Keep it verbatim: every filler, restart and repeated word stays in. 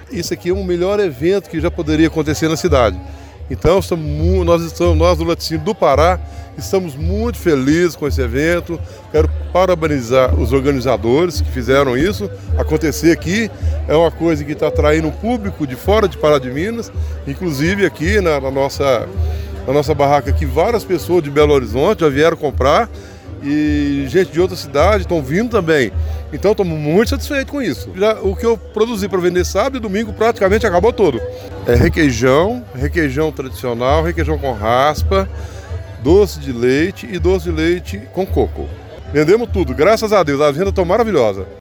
isso aqui é o melhor evento que já poderia acontecer na cidade. Então, estamos, nós, estamos, nós do Laticínio do Pará estamos muito felizes com esse evento. Quero parabenizar os organizadores que fizeram isso acontecer aqui. É uma coisa que está atraindo um público de fora de Pará de Minas, inclusive aqui na, na, nossa, na nossa barraca aqui, várias pessoas de Belo Horizonte já vieram comprar e gente de outras cidades estão vindo também. Então estamos muito satisfeitos com isso. Já, o que eu produzi para vender sábado e domingo praticamente acabou todo. É requeijão, requeijão tradicional, requeijão com raspa, doce de leite e doce de leite com coco. Vendemos tudo, graças a Deus, as vendas estão maravilhosas.